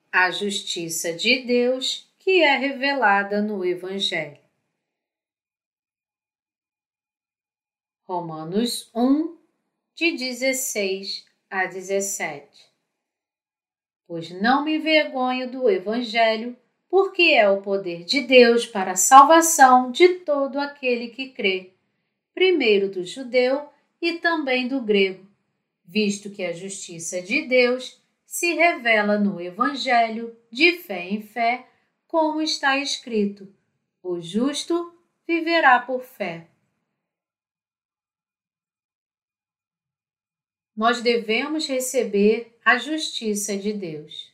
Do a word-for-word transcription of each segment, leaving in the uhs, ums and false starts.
A justiça de Deus que é revelada no Evangelho. Romanos um, de dezesseis a dezessete. Pois não me envergonho do Evangelho, porque é o poder de Deus para a salvação de todo aquele que crê, primeiro do judeu e também do grego, visto que a justiça de Deus se revela no Evangelho de fé em fé, como está escrito: o justo viverá por fé. Nós devemos receber a justiça de Deus.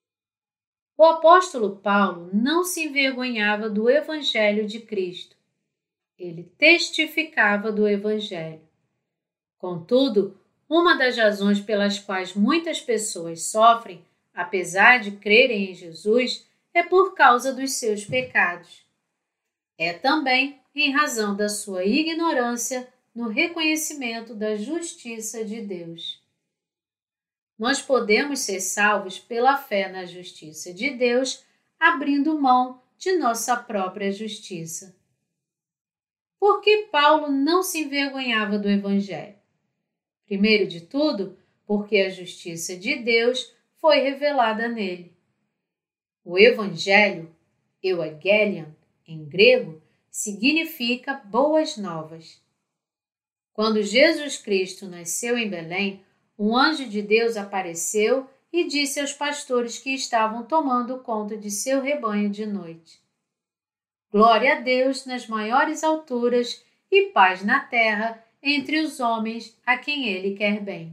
O apóstolo Paulo não se envergonhava do Evangelho de Cristo. Ele testificava do Evangelho. Contudo, uma das razões pelas quais muitas pessoas sofrem, apesar de crerem em Jesus, é por causa dos seus pecados. É também em razão da sua ignorância no reconhecimento da justiça de Deus. Nós podemos ser salvos pela fé na justiça de Deus, abrindo mão de nossa própria justiça. Por que Paulo não se envergonhava do Evangelho? Primeiro de tudo, porque a justiça de Deus foi revelada nele. O Evangelho, euangelion, em grego, significa boas novas. Quando Jesus Cristo nasceu em Belém, um anjo de Deus apareceu e disse aos pastores que estavam tomando conta de seu rebanho de noite: Glória a Deus nas maiores alturas e paz na terra entre os homens a quem Ele quer bem.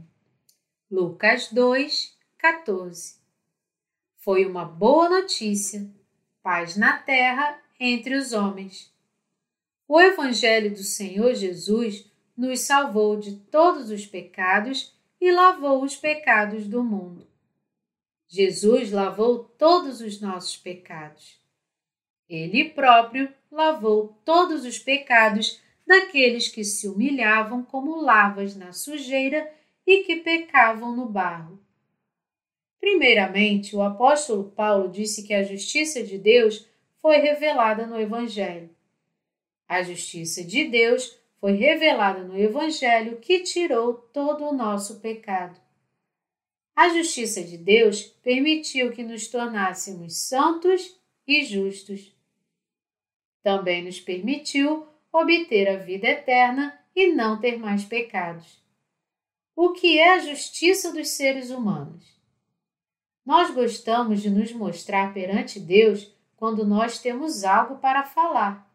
Lucas dois, quatorze. Foi uma boa notícia, paz na terra entre os homens. O Evangelho do Senhor Jesus nos salvou de todos os pecados e lavou os pecados do mundo. Jesus lavou todos os nossos pecados. Ele próprio lavou todos os pecados daqueles que se humilhavam como larvas na sujeira e que pecavam no barro. Primeiramente, o apóstolo Paulo disse que a justiça de Deus foi revelada no Evangelho. A justiça de Deus foi revelada no Evangelho que tirou todo o nosso pecado. A justiça de Deus permitiu que nos tornássemos santos e justos. Também nos permitiu obter a vida eterna e não ter mais pecados. O que é a justiça dos seres humanos? Nós gostamos de nos mostrar perante Deus quando nós temos algo para falar.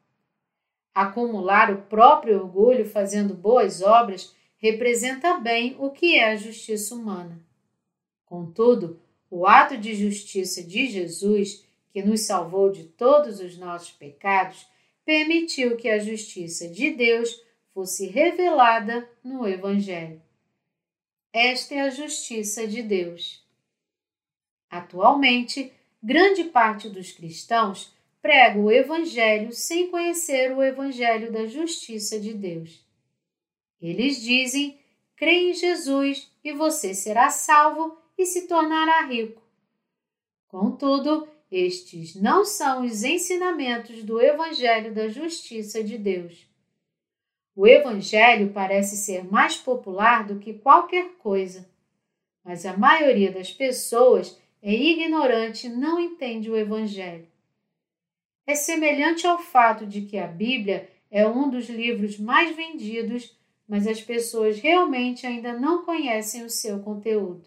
Acumular o próprio orgulho fazendo boas obras representa bem o que é a justiça humana. Contudo, o ato de justiça de Jesus, que nos salvou de todos os nossos pecados, permitiu que a justiça de Deus fosse revelada no Evangelho. Esta é a justiça de Deus. Atualmente, grande parte dos cristãos prega o Evangelho sem conhecer o Evangelho da justiça de Deus. Eles dizem: crê em Jesus e você será salvo e se tornará rico. Contudo, estes não são os ensinamentos do Evangelho da justiça de Deus. O Evangelho parece ser mais popular do que qualquer coisa, mas a maioria das pessoas é ignorante e não entende o Evangelho. É semelhante ao fato de que a Bíblia é um dos livros mais vendidos, mas as pessoas realmente ainda não conhecem o seu conteúdo.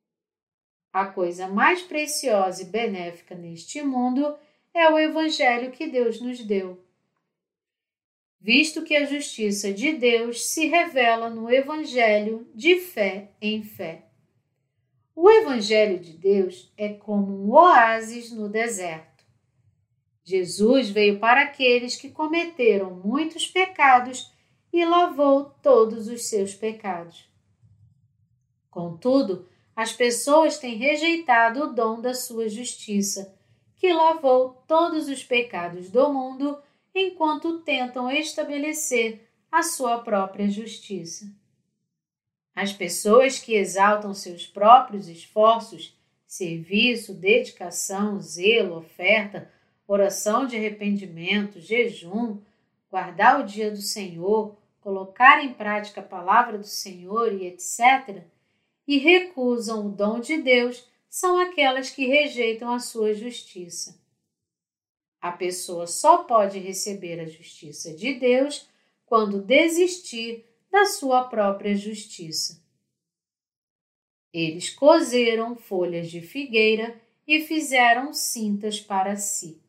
A coisa mais preciosa e benéfica neste mundo é o Evangelho que Deus nos deu. Visto que a justiça de Deus se revela no Evangelho de fé em fé. O Evangelho de Deus é como um oásis no deserto. Jesus veio para aqueles que cometeram muitos pecados e lavou todos os seus pecados. Contudo, as pessoas têm rejeitado o dom da sua justiça, que lavou todos os pecados do mundo enquanto tentam estabelecer a sua própria justiça. As pessoas que exaltam seus próprios esforços serviço, dedicação, zelo, oferta, oração de arrependimento, jejum, guardar o dia do Senhor, colocar em prática a palavra do Senhor e etcétera, e recusam o dom de Deus, são aquelas que rejeitam a sua justiça. A pessoa só pode receber a justiça de Deus quando desistir da sua própria justiça. Eles coseram folhas de figueira e fizeram cintas para si.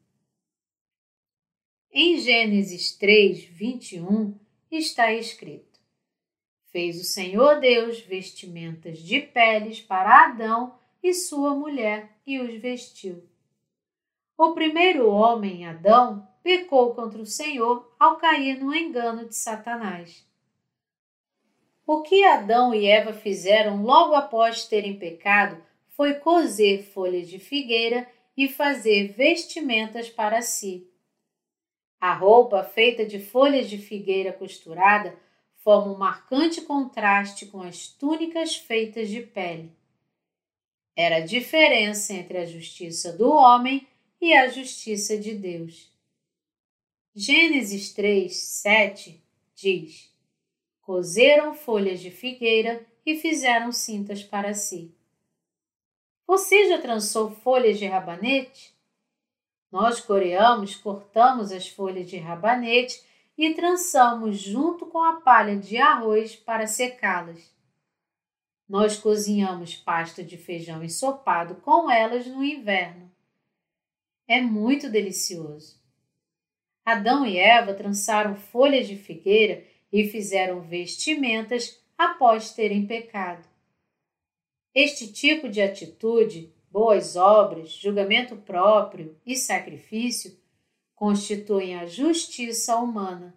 Em Gênesis três, vinte e um, está escrito: Fez o Senhor Deus vestimentas de peles para Adão e sua mulher e os vestiu. O primeiro homem, Adão, pecou contra o Senhor ao cair no engano de Satanás. O que Adão e Eva fizeram logo após terem pecado foi coser folhas de figueira e fazer vestimentas para si. A roupa feita de folhas de figueira costurada forma um marcante contraste com as túnicas feitas de pele. Era a diferença entre a justiça do homem e a justiça de Deus. Gênesis três, sete diz: Coseram folhas de figueira e fizeram cintas para si. Você já trançou folhas de rabanete? Nós coreamos, cortamos as folhas de rabanete e trançamos junto com a palha de arroz para secá-las. Nós cozinhamos pasta de feijão ensopado com elas no inverno. É muito delicioso. Adão e Eva trançaram folhas de figueira e fizeram vestimentas após terem pecado. Este tipo de atitude, boas obras, julgamento próprio e sacrifício constituem a justiça humana.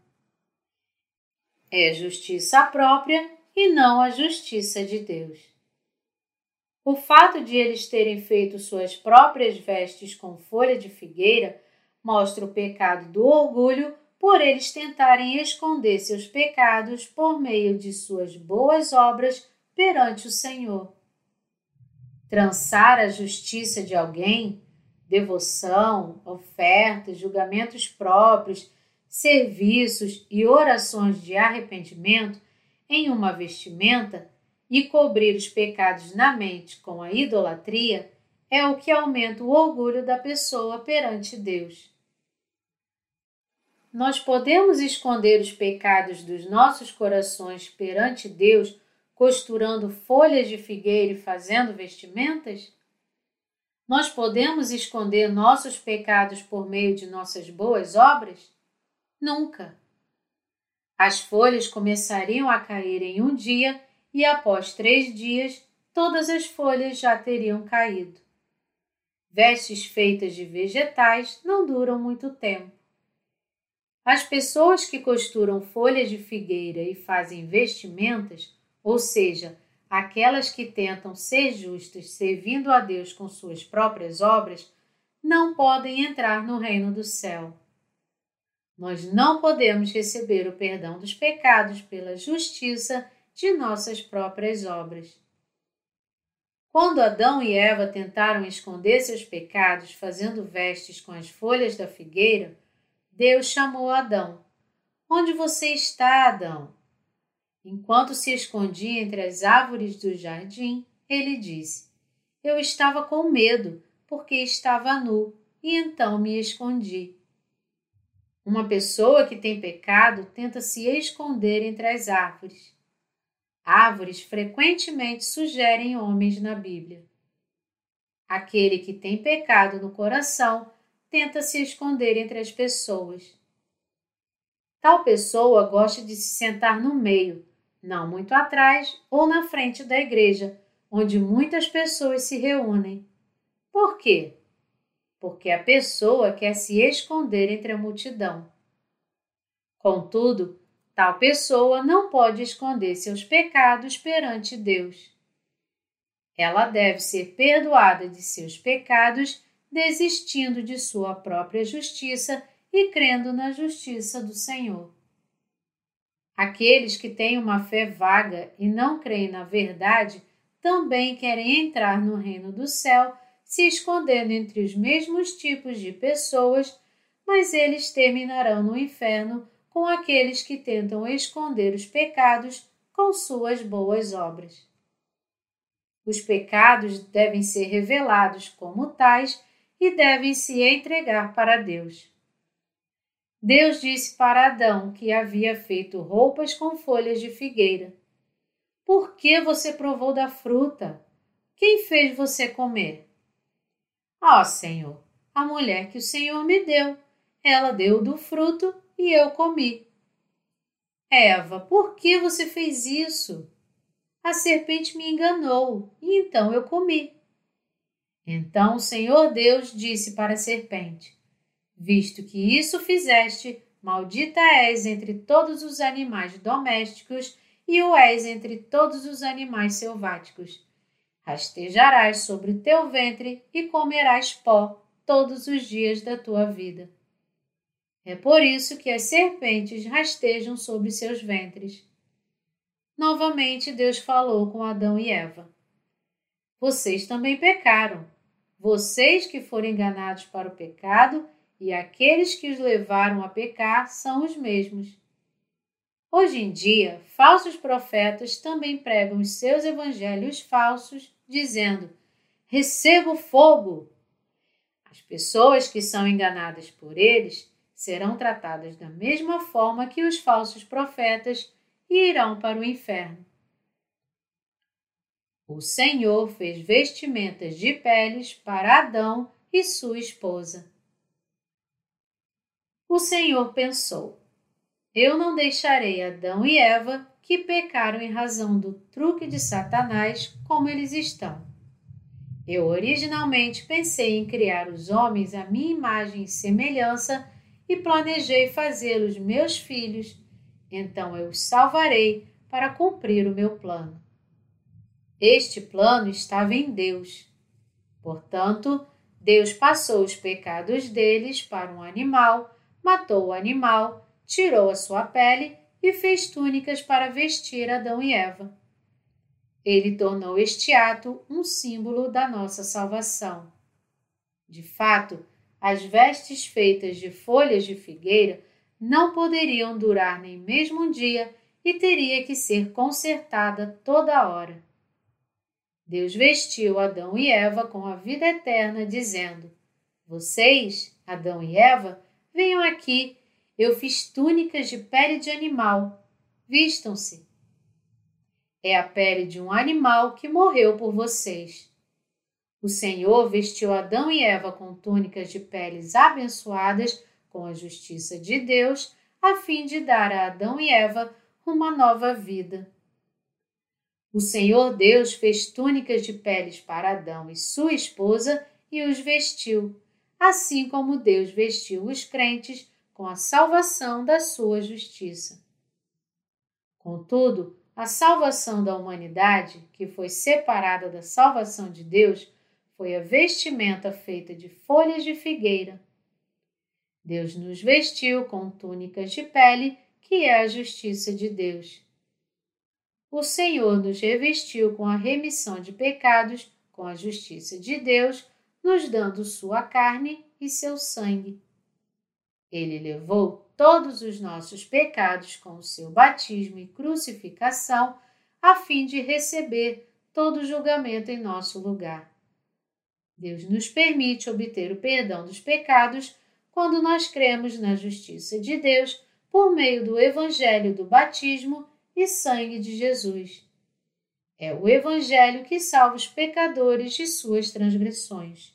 É justiça própria e não a justiça de Deus. O fato de eles terem feito suas próprias vestes com folha de figueira mostra o pecado do orgulho por eles tentarem esconder seus pecados por meio de suas boas obras perante o Senhor. Trançar a justiça de alguém, devoção, ofertas, julgamentos próprios, serviços e orações de arrependimento em uma vestimenta e cobrir os pecados na mente com a idolatria é o que aumenta o orgulho da pessoa perante Deus. Nós podemos esconder os pecados dos nossos corações perante Deus costurando folhas de figueira e fazendo vestimentas? Nós podemos esconder nossos pecados por meio de nossas boas obras? Nunca. As folhas começariam a cair em um dia e após três dias, todas as folhas já teriam caído. Vestes feitas de vegetais não duram muito tempo. As pessoas que costuram folhas de figueira e fazem vestimentas, ou seja, aquelas que tentam ser justas servindo a Deus com suas próprias obras, não podem entrar no reino do céu. Nós não podemos receber o perdão dos pecados pela justiça de nossas próprias obras. Quando Adão e Eva tentaram esconder seus pecados fazendo vestes com as folhas da figueira, Deus chamou Adão. Onde você está, Adão? Enquanto se escondia entre as árvores do jardim, ele disse: Eu estava com medo, porque estava nu, e então me escondi. Uma pessoa que tem pecado tenta se esconder entre as árvores. Árvores frequentemente sugerem homens na Bíblia. Aquele que tem pecado no coração tenta se esconder entre as pessoas. Tal pessoa gosta de se sentar no meio, não muito atrás ou na frente da igreja, onde muitas pessoas se reúnem. Por quê? Porque a pessoa quer se esconder entre a multidão. Contudo, tal pessoa não pode esconder seus pecados perante Deus. Ela deve ser perdoada de seus pecados, desistindo de sua própria justiça e crendo na justiça do Senhor. Aqueles que têm uma fé vaga e não creem na verdade também querem entrar no reino do céu se escondendo entre os mesmos tipos de pessoas, mas eles terminarão no inferno com aqueles que tentam esconder os pecados com suas boas obras. Os pecados devem ser revelados como tais e devem se entregar para Deus. Deus disse para Adão que havia feito roupas com folhas de figueira. Por que você provou da fruta? Quem fez você comer? Ó Senhor, a mulher que o Senhor me deu. Ela deu do fruto e eu comi. Eva, por que você fez isso? A serpente me enganou e então eu comi. Então o Senhor Deus disse para a serpente: visto que isso fizeste, maldita és entre todos os animais domésticos e o és entre todos os animais selváticos. Rastejarás sobre o teu ventre e comerás pó todos os dias da tua vida. É por isso que as serpentes rastejam sobre seus ventres. Novamente Deus falou com Adão e Eva. Vocês também pecaram. Vocês que foram enganados para o pecado e aqueles que os levaram a pecar são os mesmos. Hoje em dia, falsos profetas também pregam os seus evangelhos falsos, dizendo: receba o fogo! As pessoas que são enganadas por eles serão tratadas da mesma forma que os falsos profetas e irão para o inferno. O Senhor fez vestimentas de peles para Adão e sua esposa. O Senhor pensou: eu não deixarei Adão e Eva, que pecaram em razão do truque de Satanás, como eles estão. Eu originalmente pensei em criar os homens à minha imagem e semelhança e planejei fazê-los meus filhos, então eu os salvarei para cumprir o meu plano. Este plano estava em Deus. Portanto, Deus passou os pecados deles para um animal, matou o animal, tirou a sua pele e fez túnicas para vestir Adão e Eva. Ele tornou este ato um símbolo da nossa salvação. De fato, as vestes feitas de folhas de figueira não poderiam durar nem mesmo um dia e teria que ser consertada toda hora. Deus vestiu Adão e Eva com a vida eterna, dizendo: vocês, Adão e Eva, venham aqui, eu fiz túnicas de pele de animal, vistam-se. É a pele de um animal que morreu por vocês. O Senhor vestiu Adão e Eva com túnicas de peles abençoadas com a justiça de Deus, a fim de dar a Adão e Eva uma nova vida. O Senhor Deus fez túnicas de peles para Adão e sua esposa e os vestiu, assim como Deus vestiu os crentes com a salvação da sua justiça. Contudo, a salvação da humanidade, que foi separada da salvação de Deus, foi a vestimenta feita de folhas de figueira. Deus nos vestiu com túnicas de pele, que é a justiça de Deus. O Senhor nos revestiu com a remissão de pecados, com a justiça de Deus, nos dando sua carne e seu sangue. Ele levou todos os nossos pecados com o seu batismo e crucificação, a fim de receber todo o julgamento em nosso lugar. Deus nos permite obter o perdão dos pecados quando nós cremos na justiça de Deus por meio do Evangelho do batismo e sangue de Jesus. É o Evangelho que salva os pecadores de suas transgressões.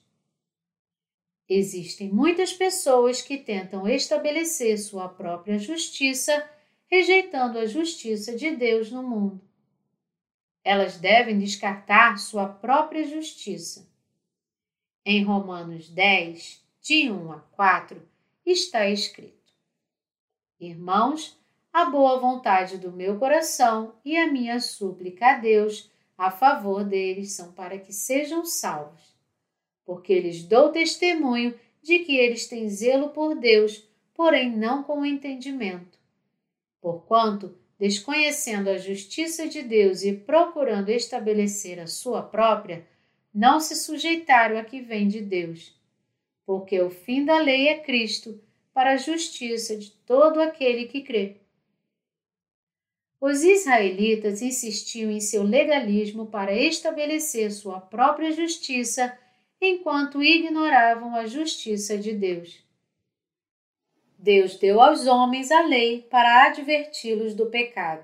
Existem muitas pessoas que tentam estabelecer sua própria justiça, rejeitando a justiça de Deus no mundo. Elas devem descartar sua própria justiça. Em Romanos dez, de um a quatro, está escrito: Irmãos, a boa vontade do meu coração e a minha súplica a Deus a favor deles são para que sejam salvos, porque lhes dou testemunho de que eles têm zelo por Deus, porém não com entendimento. Porquanto, desconhecendo a justiça de Deus e procurando estabelecer a sua própria, não se sujeitaram a que vem de Deus, porque o fim da lei é Cristo, para a justiça de todo aquele que crê. Os israelitas insistiam em seu legalismo para estabelecer sua própria justiça, enquanto ignoravam a justiça de Deus. Deus deu aos homens a lei para adverti-los do pecado.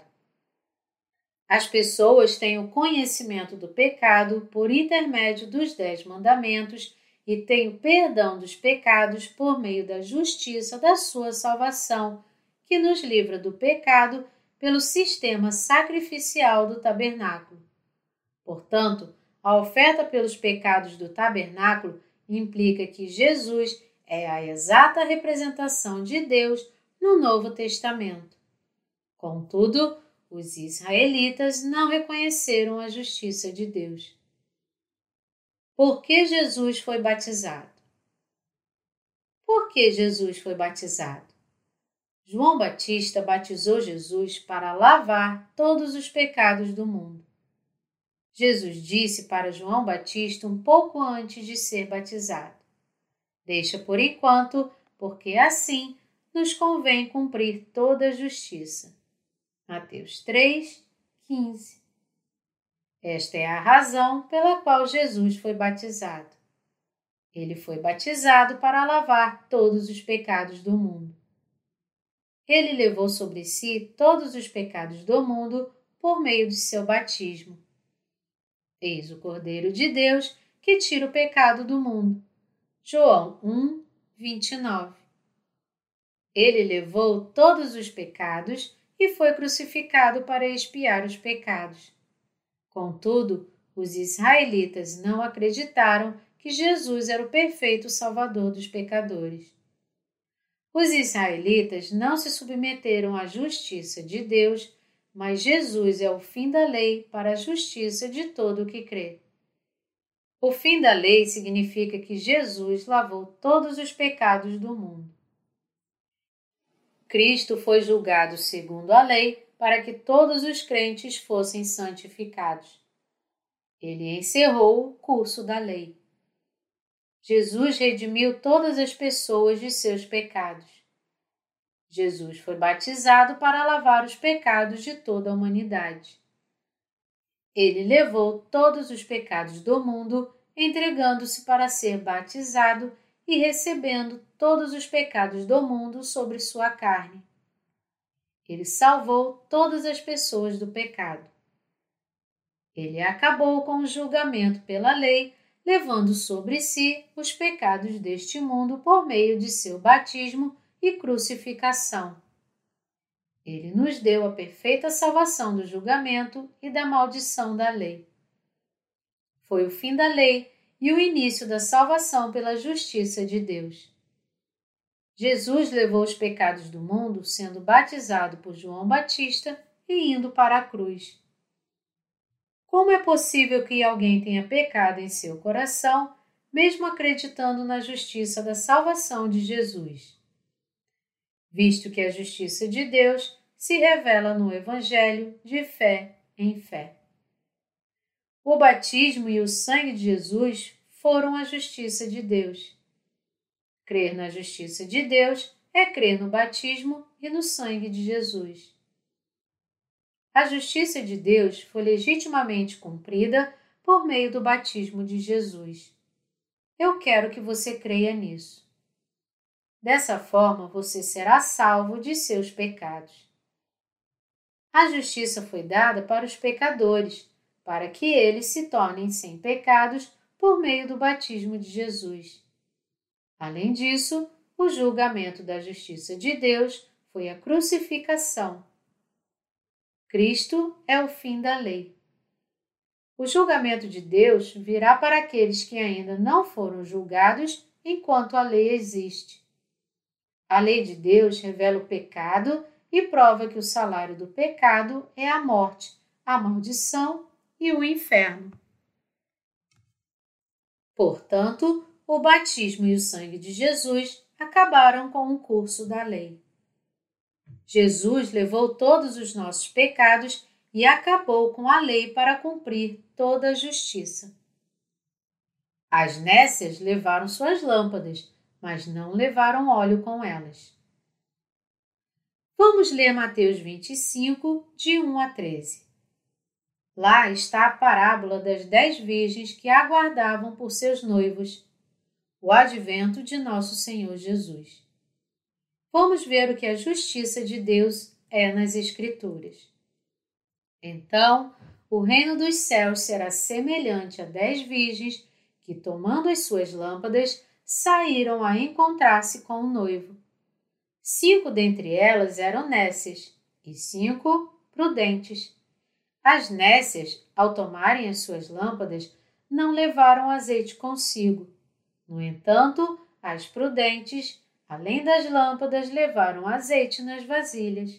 As pessoas têm o conhecimento do pecado por intermédio dos Dez Mandamentos e têm o perdão dos pecados por meio da justiça da sua salvação, que nos livra do pecado pelo sistema sacrificial do tabernáculo. Portanto, a oferta pelos pecados do tabernáculo implica que Jesus é a exata representação de Deus no Novo Testamento. Contudo, os israelitas não reconheceram a justiça de Deus. Por que Jesus foi batizado? Por que Jesus foi batizado? João Batista batizou Jesus para lavar todos os pecados do mundo. Jesus disse para João Batista um pouco antes de ser batizado: Deixa por enquanto, porque assim nos convém cumprir toda a justiça. Mateus três, quinze. Esta é a razão pela qual Jesus foi batizado. Ele foi batizado para lavar todos os pecados do mundo. Ele levou sobre si todos os pecados do mundo por meio de seu batismo. Eis o Cordeiro de Deus que tira o pecado do mundo. João um, vinte e nove. Ele levou todos os pecados e foi crucificado para expiar os pecados. Contudo, os israelitas não acreditaram que Jesus era o perfeito Salvador dos pecadores. Os israelitas não se submeteram à justiça de Deus, mas Jesus é o fim da lei para a justiça de todo o que crê. O fim da lei significa que Jesus lavou todos os pecados do mundo. Cristo foi julgado segundo a lei para que todos os crentes fossem santificados. Ele encerrou o curso da lei. Jesus redimiu todas as pessoas de seus pecados. Jesus foi batizado para lavar os pecados de toda a humanidade. Ele levou todos os pecados do mundo, entregando-se para ser batizado e recebendo todos os pecados do mundo sobre sua carne. Ele salvou todas as pessoas do pecado. Ele acabou com o julgamento pela lei, levando sobre si os pecados deste mundo por meio de seu batismo e crucificação. Ele nos deu a perfeita salvação do julgamento e da maldição da lei. Foi o fim da lei e o início da salvação pela justiça de Deus. Jesus levou os pecados do mundo sendo batizado por João Batista e indo para a cruz. Como é possível que alguém tenha pecado em seu coração, mesmo acreditando na justiça da salvação de Jesus? Visto que a justiça de Deus se revela no Evangelho de fé em fé. O batismo e o sangue de Jesus foram a justiça de Deus. Crer na justiça de Deus é crer no batismo e no sangue de Jesus. A justiça de Deus foi legitimamente cumprida por meio do batismo de Jesus. Eu quero que você creia nisso. Dessa forma, você será salvo de seus pecados. A justiça foi dada para os pecadores, para que eles se tornem sem pecados por meio do batismo de Jesus. Além disso, o julgamento da justiça de Deus foi a crucificação. Cristo é o fim da lei. O julgamento de Deus virá para aqueles que ainda não foram julgados enquanto a lei existe. A lei de Deus revela o pecado e prova que o salário do pecado é a morte, a maldição e o inferno. Portanto, o batismo e o sangue de Jesus acabaram com o curso da lei. Jesus levou todos os nossos pecados e acabou com a lei para cumprir toda a justiça. As nécias levaram suas lâmpadas, mas não levaram óleo com elas. Vamos ler Mateus vinte e cinco, de um a treze. Lá está a parábola das dez virgens que aguardavam por seus noivos, o advento de nosso Senhor Jesus. Vamos ver o que a justiça de Deus é nas Escrituras. Então, o reino dos céus será semelhante a dez virgens que, tomando as suas lâmpadas, saíram a encontrar-se com o noivo. Cinco dentre elas eram nécias e cinco prudentes. As nécias, ao tomarem as suas lâmpadas, não levaram azeite consigo. No entanto, as prudentes, além das lâmpadas, levaram azeite nas vasilhas.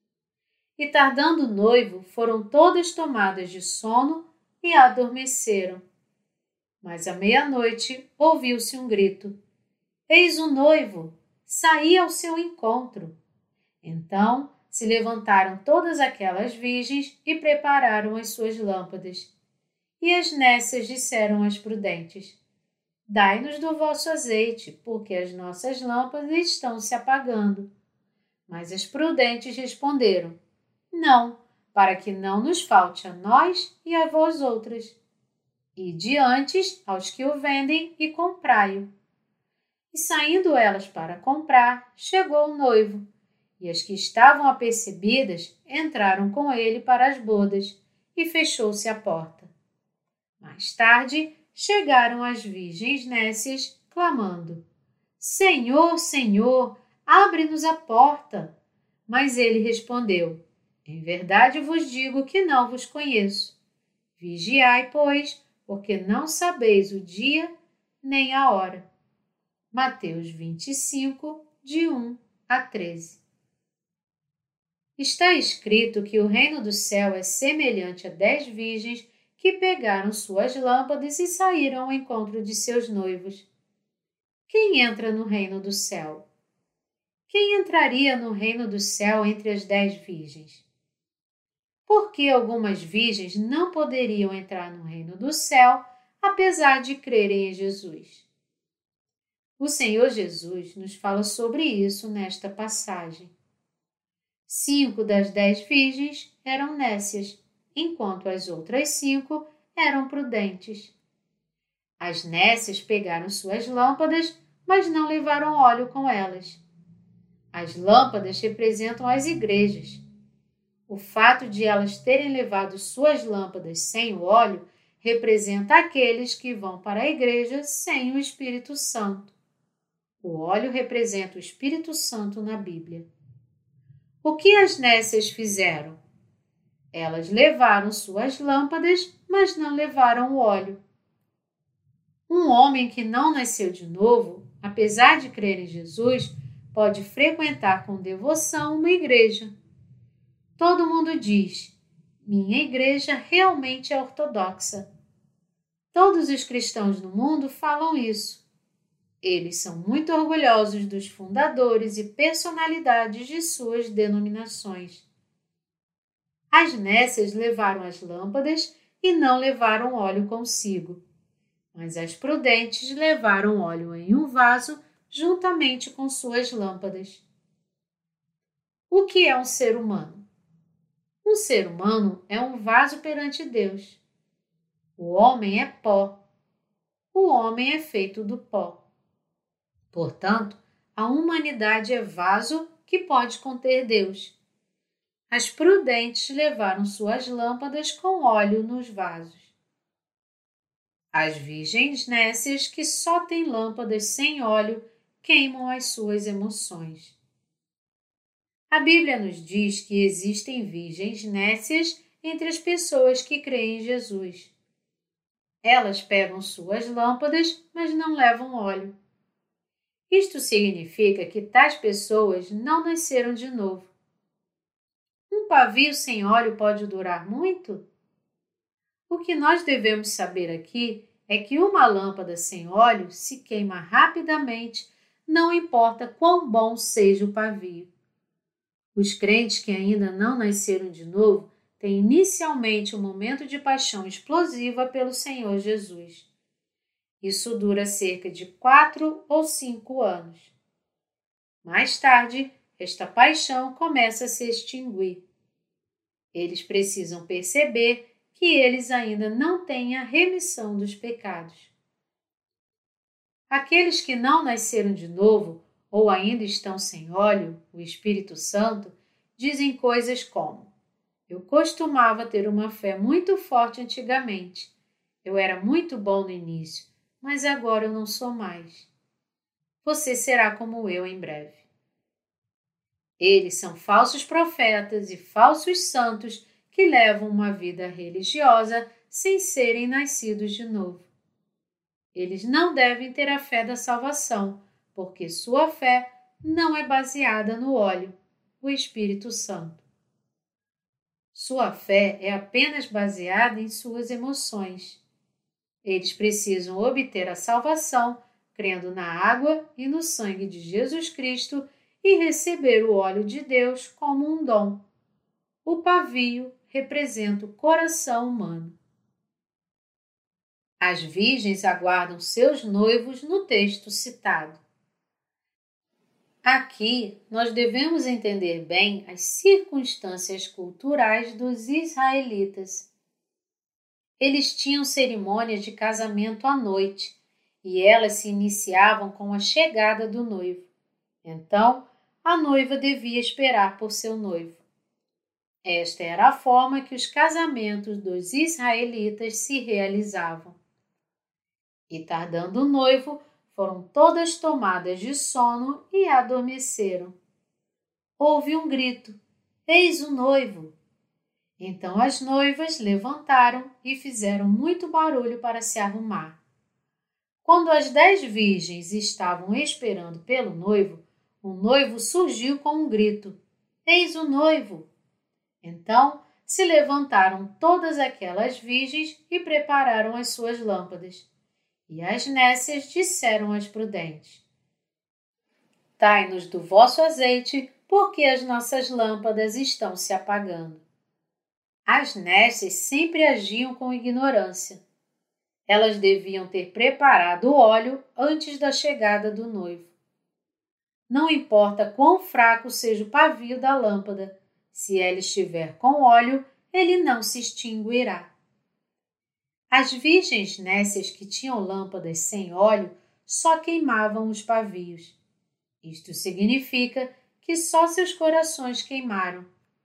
E tardando o noivo, foram todas tomadas de sono e adormeceram. Mas à meia-noite ouviu-se um grito: Eis o noivo! Saí ao seu encontro. Então se levantaram todas aquelas virgens e prepararam as suas lâmpadas. E as nécias disseram às prudentes: Dai-nos do vosso azeite, porque as nossas lâmpadas estão se apagando. Mas as prudentes responderam: Não, para que não nos falte a nós e a vós outras. Ide antes aos que o vendem e comprai-o. E saindo elas para comprar, chegou o noivo, e as que estavam apercebidas entraram com ele para as bodas, e fechou-se a porta. Mais tarde, chegaram as virgens nécias, clamando: Senhor, Senhor, abre-nos a porta. Mas ele respondeu: Em verdade vos digo que não vos conheço. Vigiai, pois, porque não sabeis o dia nem a hora. Mateus vinte e cinco, de um a treze. Está escrito que o reino do céu é semelhante a dez virgens que pegaram suas lâmpadas e saíram ao encontro de seus noivos. Quem entra no reino do céu? Quem entraria no reino do céu entre as dez virgens? Por que algumas virgens não poderiam entrar no reino do céu, apesar de crerem em Jesus? O Senhor Jesus nos fala sobre isso nesta passagem. Cinco das dez virgens eram nécias, enquanto as outras cinco eram prudentes. As nécias pegaram suas lâmpadas, mas não levaram óleo com elas. As lâmpadas representam as igrejas. O fato de elas terem levado suas lâmpadas sem o óleo representa aqueles que vão para a igreja sem o Espírito Santo. O óleo representa o Espírito Santo na Bíblia. O que as nécias fizeram? Elas levaram suas lâmpadas, mas não levaram o óleo. Um homem que não nasceu de novo, apesar de crer em Jesus, pode frequentar com devoção uma igreja. Todo mundo diz: minha igreja realmente é ortodoxa. Todos os cristãos no mundo falam isso. Eles são muito orgulhosos dos fundadores e personalidades de suas denominações. As nécias levaram as lâmpadas e não levaram óleo consigo, mas as prudentes levaram óleo em um vaso juntamente com suas lâmpadas. O que é um ser humano? Um ser humano é um vaso perante Deus. O homem é pó. O homem é feito do pó. Portanto, a humanidade é vaso que pode conter Deus. As prudentes levaram suas lâmpadas com óleo nos vasos. As virgens nécias, que só têm lâmpadas sem óleo, queimam as suas emoções. A Bíblia nos diz que existem virgens nécias entre as pessoas que creem em Jesus. Elas pegam suas lâmpadas, mas não levam óleo. Isto significa que tais pessoas não nasceram de novo. Um pavio sem óleo pode durar muito? O que nós devemos saber aqui é que uma lâmpada sem óleo se queima rapidamente, não importa quão bom seja o pavio. Os crentes que ainda não nasceram de novo têm inicialmente um momento de paixão explosiva pelo Senhor Jesus. Isso dura cerca de quatro ou cinco anos. Mais tarde, esta paixão começa a se extinguir. Eles precisam perceber que eles ainda não têm a remissão dos pecados. Aqueles que não nasceram de novo ou ainda estão sem óleo, o Espírito Santo, dizem coisas como: eu costumava ter uma fé muito forte antigamente. Eu era muito bom no início, mas agora eu não sou mais. Você será como eu em breve. Eles são falsos profetas e falsos santos que levam uma vida religiosa sem serem nascidos de novo. Eles não devem ter a fé da salvação, porque sua fé não é baseada no óleo, o Espírito Santo. Sua fé é apenas baseada em suas emoções. Eles precisam obter a salvação crendo na água e no sangue de Jesus Cristo e receber o óleo de Deus como um dom. O pavio representa o coração humano. As virgens aguardam seus noivos no texto citado. Aqui, nós devemos entender bem as circunstâncias culturais dos israelitas. Eles tinham cerimônias de casamento à noite, e elas se iniciavam com a chegada do noivo. Então, a noiva devia esperar por seu noivo. Esta era a forma que os casamentos dos israelitas se realizavam. E tardando o noivo, foram todas tomadas de sono e adormeceram. Houve um grito: eis o noivo! Então as noivas levantaram e fizeram muito barulho para se arrumar. Quando as dez virgens estavam esperando pelo noivo, o noivo surgiu com um grito: eis o noivo! Então se levantaram todas aquelas virgens e prepararam as suas lâmpadas. E as nécias disseram às prudentes: dai-nos do vosso azeite, porque as nossas lâmpadas estão se apagando. As nécias sempre agiam com ignorância. Elas deviam ter preparado o óleo antes da chegada do noivo. Não importa quão fraco seja o pavio da lâmpada, se ela estiver com óleo, ele não se extinguirá. As virgens nécias que tinham lâmpadas sem óleo só queimavam os pavios. Isto significa que só seus corações queimaram.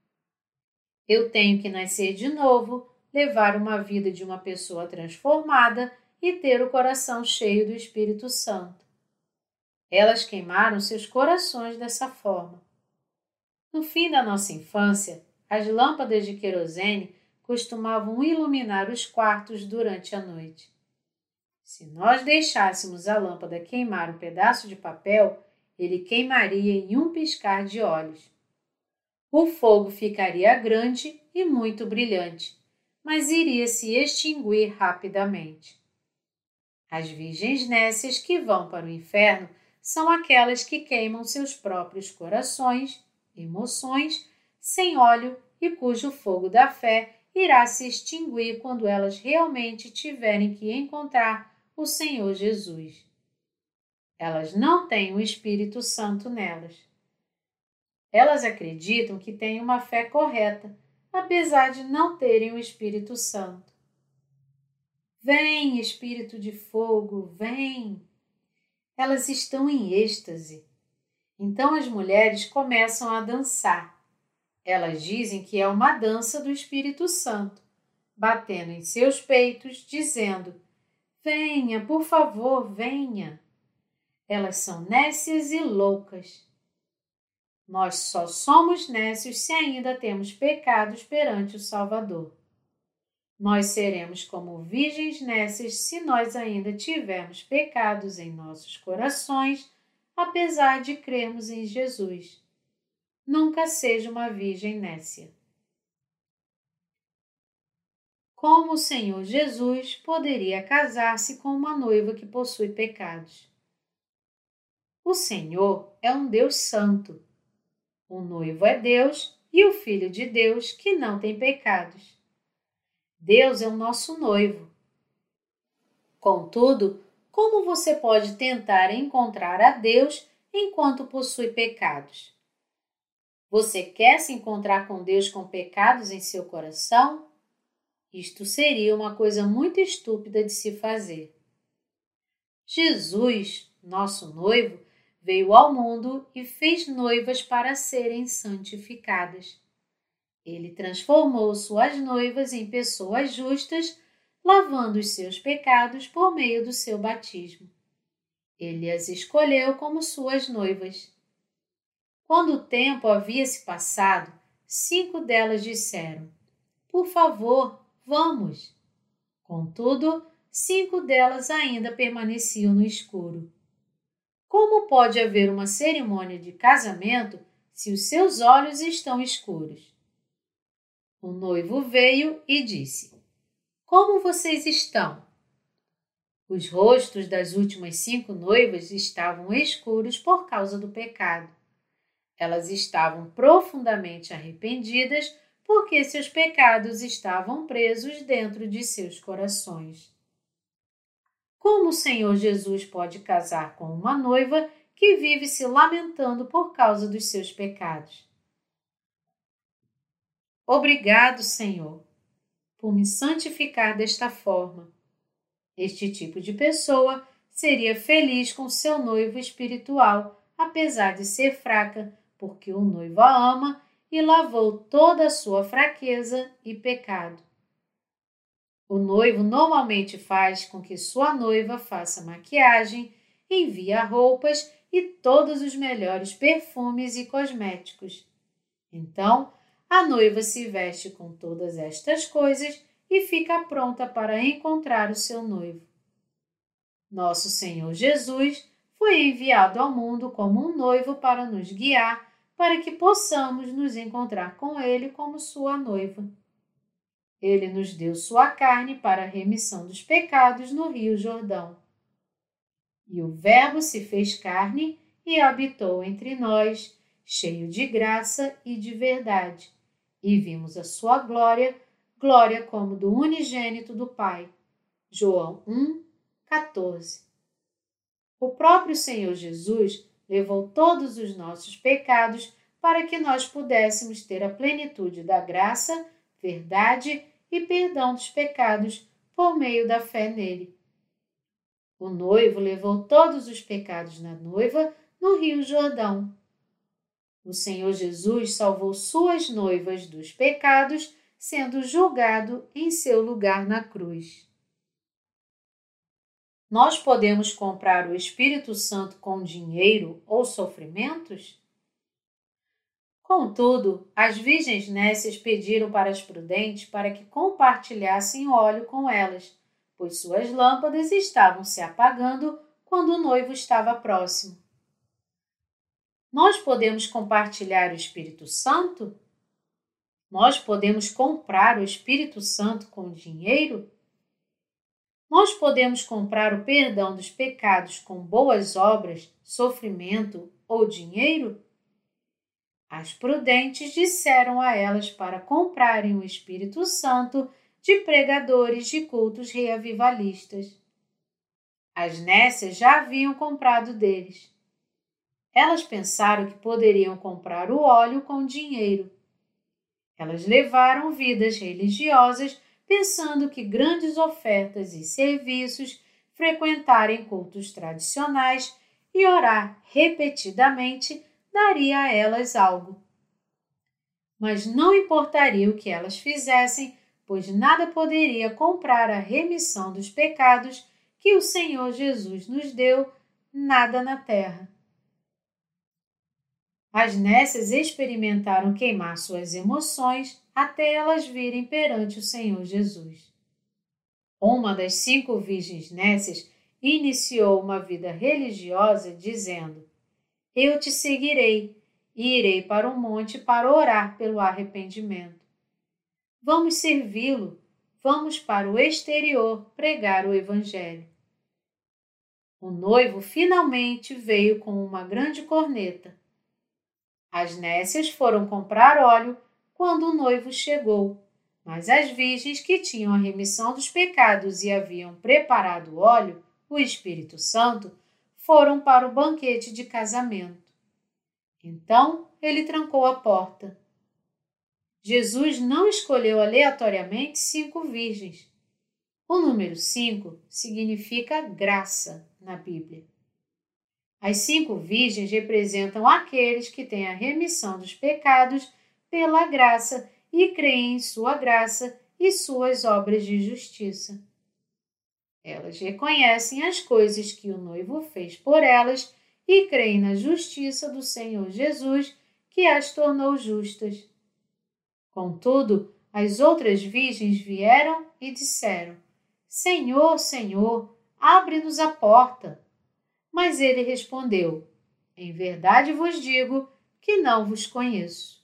Eu tenho que nascer de novo, levar uma vida de uma pessoa transformada e ter o coração cheio do Espírito Santo. Elas queimaram seus corações dessa forma. No fim da nossa infância, as lâmpadas de querosene costumavam iluminar os quartos durante a noite. Se nós deixássemos a lâmpada queimar um pedaço de papel, ele queimaria em um piscar de olhos. O fogo ficaria grande e muito brilhante, mas iria se extinguir rapidamente. As virgens nécias que vão para o inferno são aquelas que queimam seus próprios corações, emoções, sem óleo e cujo fogo da fé irá se extinguir quando elas realmente tiverem que encontrar o Senhor Jesus. Elas não têm o Espírito Santo nelas. Elas acreditam que têm uma fé correta, apesar de não terem o Espírito Santo. Vem, Espírito de fogo, vem! Elas estão em êxtase. Então as mulheres começam a dançar. Elas dizem que é uma dança do Espírito Santo, batendo em seus peitos, dizendo: venha, por favor, venha. Elas são nécias e loucas. Nós só somos nécios se ainda temos pecados perante o Salvador. Nós seremos como virgens nécias se nós ainda tivermos pecados em nossos corações, apesar de crermos em Jesus. Nunca seja uma virgem nécia. Como o Senhor Jesus poderia casar-se com uma noiva que possui pecados? O Senhor é um Deus santo. O noivo é Deus e o Filho de Deus que não tem pecados. Deus é o nosso noivo. Contudo, como você pode tentar encontrar a Deus enquanto possui pecados? Você quer se encontrar com Deus com pecados em seu coração? Isto seria uma coisa muito estúpida de se fazer. Jesus, nosso noivo, veio ao mundo e fez noivas para serem santificadas. Ele transformou suas noivas em pessoas justas, lavando os seus pecados por meio do seu batismo. Ele as escolheu como suas noivas. Quando o tempo havia se passado, cinco delas disseram: "Por favor, vamos." Contudo, cinco delas ainda permaneciam no escuro. Como pode haver uma cerimônia de casamento se os seus olhos estão escuros? O noivo veio e disse: "Como vocês estão?" Os rostos das últimas cinco noivas estavam escuros por causa do pecado. Elas estavam profundamente arrependidas porque seus pecados estavam presos dentro de seus corações. Como o Senhor Jesus pode casar com uma noiva que vive se lamentando por causa dos seus pecados? Obrigado, Senhor, por me santificar desta forma. Este tipo de pessoa seria feliz com seu noivo espiritual, apesar de ser fraca, porque o noivo a ama e lavou toda a sua fraqueza e pecado. O noivo normalmente faz com que sua noiva faça maquiagem, envia roupas e todos os melhores perfumes e cosméticos. Então, a noiva se veste com todas estas coisas e fica pronta para encontrar o seu noivo. Nosso Senhor Jesus foi enviado ao mundo como um noivo para nos guiar, para que possamos nos encontrar com Ele como sua noiva. Ele nos deu sua carne para a remissão dos pecados no Rio Jordão. E o Verbo se fez carne e habitou entre nós, cheio de graça e de verdade, e vimos a sua glória, glória como do unigênito do Pai. João um, quatorze. O próprio Senhor Jesus levou todos os nossos pecados para que nós pudéssemos ter a plenitude da graça, verdade e perdão dos pecados por meio da fé nele. O noivo levou todos os pecados da noiva no Rio Jordão. O Senhor Jesus salvou suas noivas dos pecados, sendo julgado em seu lugar na cruz. Nós podemos comprar o Espírito Santo com dinheiro ou sofrimentos? Contudo, as virgens nécias pediram para as prudentes para que compartilhassem óleo com elas, pois suas lâmpadas estavam se apagando quando o noivo estava próximo. Nós podemos compartilhar o Espírito Santo? Nós podemos comprar o Espírito Santo com dinheiro? Nós podemos comprar o perdão dos pecados com boas obras, sofrimento ou dinheiro? As prudentes disseram a elas para comprarem o Espírito Santo de pregadores de cultos reavivalistas. As nécias já haviam comprado deles. Elas pensaram que poderiam comprar o óleo com dinheiro. Elas levaram vidas religiosas pensando que grandes ofertas e serviços, frequentarem cultos tradicionais e orar repetidamente daria a elas algo. Mas não importaria o que elas fizessem, pois nada poderia comprar a remissão dos pecados que o Senhor Jesus nos deu, nada na terra. As nécias experimentaram queimar suas emoções até elas virem perante o Senhor Jesus. Uma das cinco virgens nécias iniciou uma vida religiosa dizendo: "Eu te seguirei e irei para o monte para orar pelo arrependimento. Vamos servi-lo, vamos para o exterior pregar o Evangelho." O noivo finalmente veio com uma grande corneta. As nécias foram comprar óleo quando o noivo chegou, mas as virgens que tinham a remissão dos pecados e haviam preparado o óleo o Espírito Santo, foram para o banquete de casamento. Então, ele trancou a porta. Jesus não escolheu aleatoriamente cinco virgens. O número cinco significa graça na Bíblia. As cinco virgens representam aqueles que têm a remissão dos pecados pela graça e creem em sua graça e suas obras de justiça. Elas reconhecem as coisas que o noivo fez por elas e creem na justiça do Senhor Jesus, que as tornou justas. Contudo, as outras virgens vieram e disseram: Senhor, Senhor, abre-nos a porta. Mas ele respondeu: Em verdade vos digo que não vos conheço.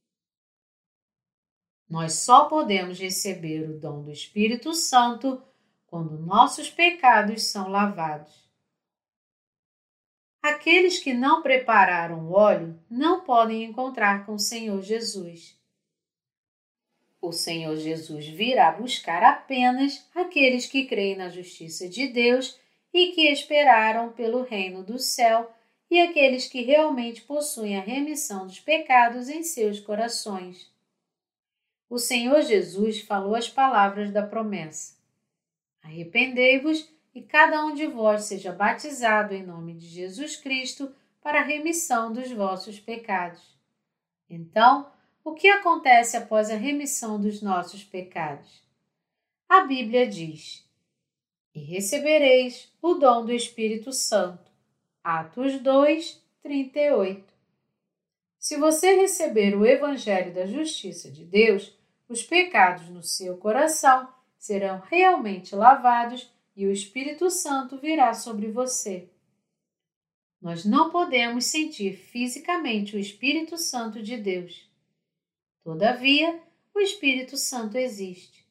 Nós só podemos receber o dom do Espírito Santo quando nossos pecados são lavados. Aqueles que não prepararam o óleo não podem encontrar com o Senhor Jesus. O Senhor Jesus virá buscar apenas aqueles que creem na justiça de Deus e que esperaram pelo reino do céu e aqueles que realmente possuem a remissão dos pecados em seus corações. O Senhor Jesus falou as palavras da promessa: Arrependei-vos e cada um de vós seja batizado em nome de Jesus Cristo para a remissão dos vossos pecados. Então, o que acontece após a remissão dos nossos pecados? A Bíblia diz: E recebereis o dom do Espírito Santo. Atos dois, trinta e oito. Se você receber o Evangelho da Justiça de Deus, os pecados no seu coração serão realmente lavados e o Espírito Santo virá sobre você. Nós não podemos sentir fisicamente o Espírito Santo de Deus. Todavia, o Espírito Santo existe.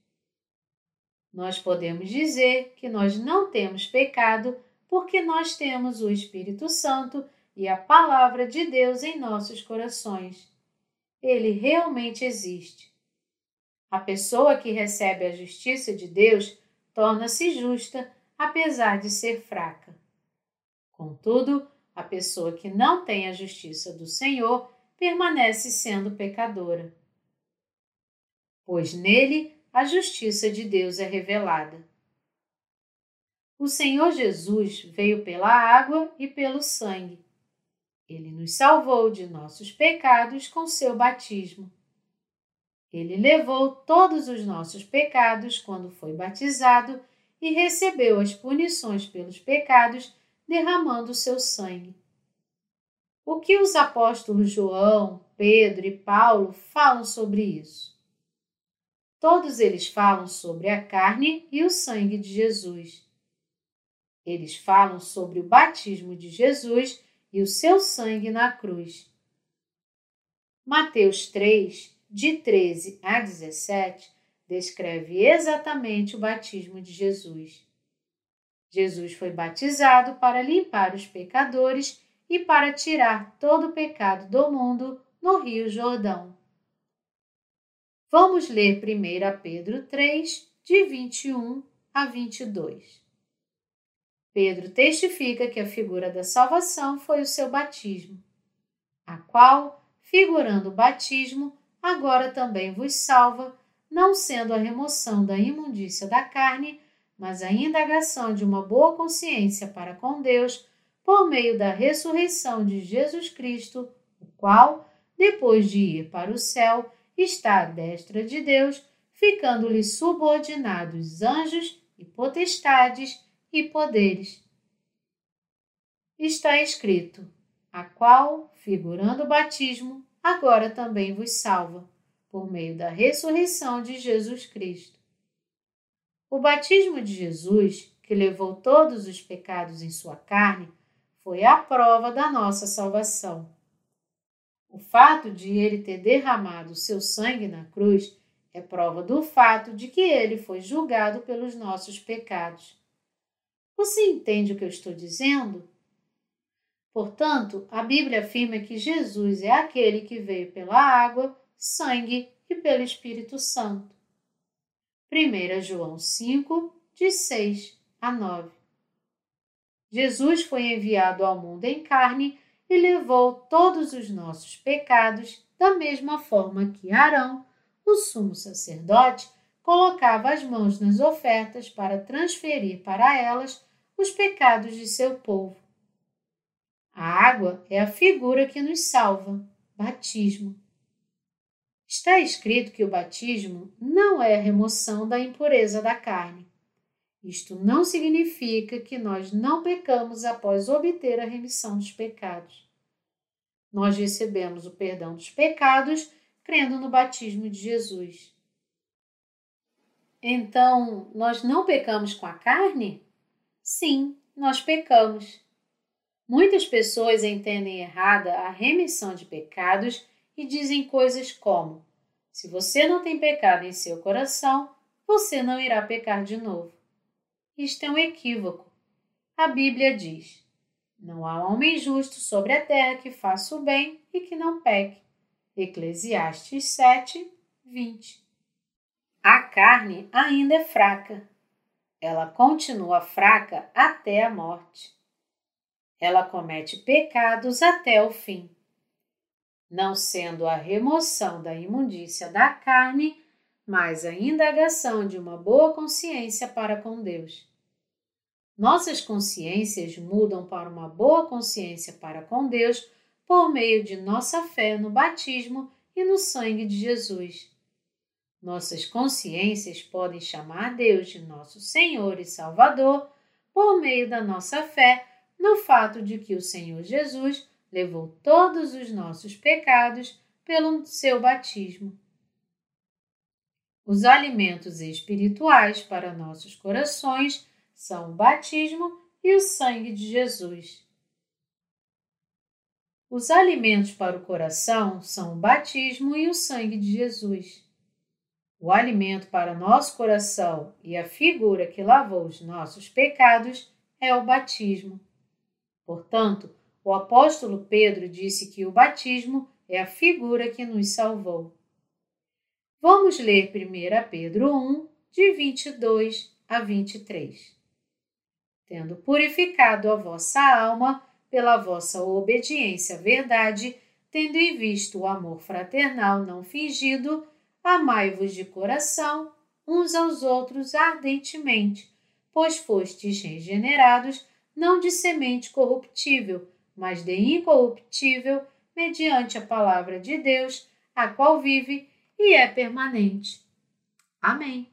Nós podemos dizer que nós não temos pecado porque nós temos o Espírito Santo e a Palavra de Deus em nossos corações. Ele realmente existe. A pessoa que recebe a justiça de Deus torna-se justa, apesar de ser fraca. Contudo, a pessoa que não tem a justiça do Senhor permanece sendo pecadora, pois nele a justiça de Deus é revelada. O Senhor Jesus veio pela água e pelo sangue. Ele nos salvou de nossos pecados com seu batismo. Ele levou todos os nossos pecados quando foi batizado e recebeu as punições pelos pecados, derramando seu sangue. O que os apóstolos João, Pedro e Paulo falam sobre isso? Todos eles falam sobre a carne e o sangue de Jesus. Eles falam sobre o batismo de Jesus e o seu sangue na cruz. Mateus três, de treze a dezessete, descreve exatamente o batismo de Jesus. Jesus foi batizado para limpar os pecadores e para tirar todo o pecado do mundo no Rio Jordão. Vamos ler primeiro Pedro três, de vinte e um a vinte e dois. Pedro testifica que a figura da salvação foi o seu batismo, a qual, figurando o batismo, agora também vos salva, não sendo a remoção da imundícia da carne, mas a indagação de uma boa consciência para com Deus, por meio da ressurreição de Jesus Cristo, o qual, depois de ir para o céu, está à destra de Deus, ficando-lhe subordinados anjos e potestades e poderes. Está escrito: a qual, figurando o batismo, agora também vos salva, por meio da ressurreição de Jesus Cristo. O batismo de Jesus, que levou todos os pecados em sua carne, foi a prova da nossa salvação. O fato de ele ter derramado seu sangue na cruz é prova do fato de que ele foi julgado pelos nossos pecados. Você entende o que eu estou dizendo? Portanto, a Bíblia afirma que Jesus é aquele que veio pela água, sangue e pelo Espírito Santo. primeira João cinco, de seis a nove. Jesus foi enviado ao mundo em carne e levou todos os nossos pecados da mesma forma que Arão, o sumo sacerdote, colocava as mãos nas ofertas para transferir para elas os pecados de seu povo. A água é a figura que nos salva, batismo. Está escrito que o batismo não é a remoção da impureza da carne. Isto não significa que nós não pecamos após obter a remissão dos pecados. Nós recebemos o perdão dos pecados crendo no batismo de Jesus. Então, nós não pecamos com a carne? Sim, nós pecamos. Muitas pessoas entendem errada a remissão de pecados e dizem coisas como: se você não tem pecado em seu coração, você não irá pecar de novo. Isto é um equívoco. A Bíblia diz: não há homem justo sobre a terra que faça o bem e que não peque. Eclesiastes sete, vinte. A carne ainda é fraca. Ela continua fraca até a morte. Ela comete pecados até o fim. Não sendo a remoção da imundícia da carne, mas a indagação de uma boa consciência para com Deus. Nossas consciências mudam para uma boa consciência para com Deus por meio de nossa fé no batismo e no sangue de Jesus. Nossas consciências podem chamar Deus de nosso Senhor e Salvador por meio da nossa fé no fato de que o Senhor Jesus levou todos os nossos pecados pelo seu batismo. Os alimentos espirituais para nossos corações são o batismo e o sangue de Jesus. Os alimentos para o coração são o batismo e o sangue de Jesus. O alimento para nosso coração e a figura que lavou os nossos pecados é o batismo. Portanto, o apóstolo Pedro disse que o batismo é a figura que nos salvou. Vamos ler primeiro Pedro um, de vinte e dois a vinte e três. Tendo purificado a vossa alma pela vossa obediência à verdade, tendo em vista o amor fraternal não fingido, amai-vos de coração uns aos outros ardentemente, pois fostes regenerados não de semente corruptível, mas de incorruptível, mediante a palavra de Deus, a qual vive e é permanente. Amém.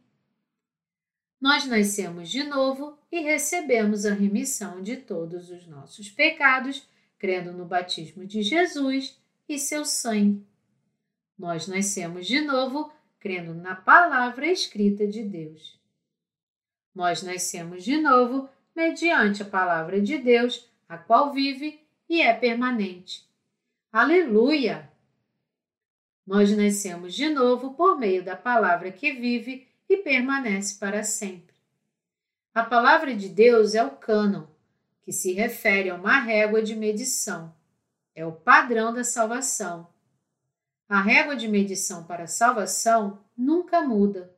Nós nascemos de novo e recebemos a remissão de todos os nossos pecados, crendo no batismo de Jesus e seu sangue. Nós nascemos de novo, crendo na palavra escrita de Deus. Nós nascemos de novo, mediante a palavra de Deus, a qual vive e é permanente. Aleluia! Nós nascemos de novo por meio da palavra que vive e permanece para sempre. A palavra de Deus é o cânon, que se refere a uma régua de medição. É o padrão da salvação. A régua de medição para a salvação nunca muda.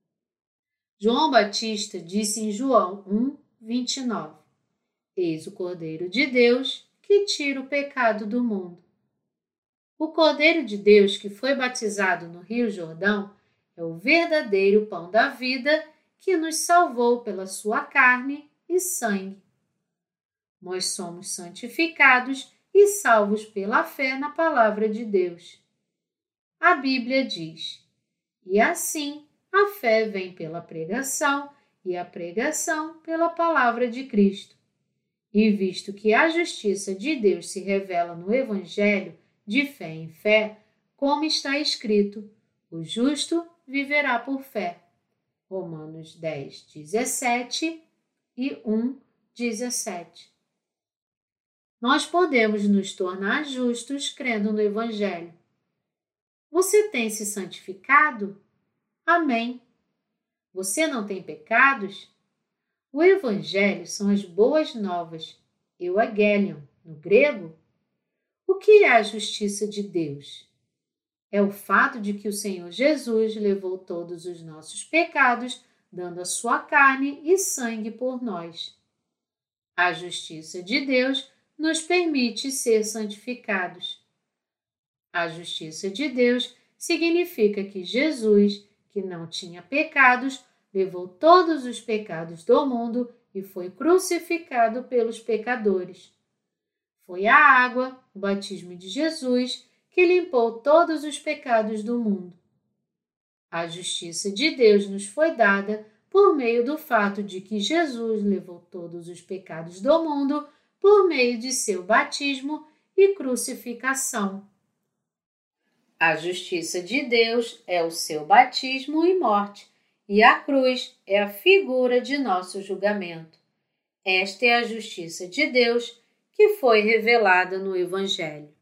João Batista disse em João um, vinte e nove: Eis o Cordeiro de Deus que tira o pecado do mundo. O Cordeiro de Deus que foi batizado no Rio Jordão é o verdadeiro pão da vida que nos salvou pela sua carne e sangue. Nós somos santificados e salvos pela fé na palavra de Deus. A Bíblia diz: e assim a fé vem pela pregação e a pregação pela palavra de Cristo. E visto que a justiça de Deus se revela no Evangelho, de fé em fé, como está escrito: o justo viverá por fé. Romanos dez, dezessete e um, dezessete. Nós podemos nos tornar justos crendo no Evangelho. Você tem se santificado? Amém. Você não tem pecados? O Evangelho são as boas novas, euangelion, no grego. O que é a justiça de Deus? É o fato de que o Senhor Jesus levou todos os nossos pecados, dando a sua carne e sangue por nós. A justiça de Deus nos permite ser santificados. A justiça de Deus significa que Jesus, que não tinha pecados, levou todos os pecados do mundo e foi crucificado pelos pecadores. Foi a água, o batismo de Jesus, que limpou todos os pecados do mundo. A justiça de Deus nos foi dada por meio do fato de que Jesus levou todos os pecados do mundo por meio de seu batismo e crucificação. A justiça de Deus é o seu batismo e morte, e a cruz é a figura de nosso julgamento. Esta é a justiça de Deus que foi revelada no Evangelho.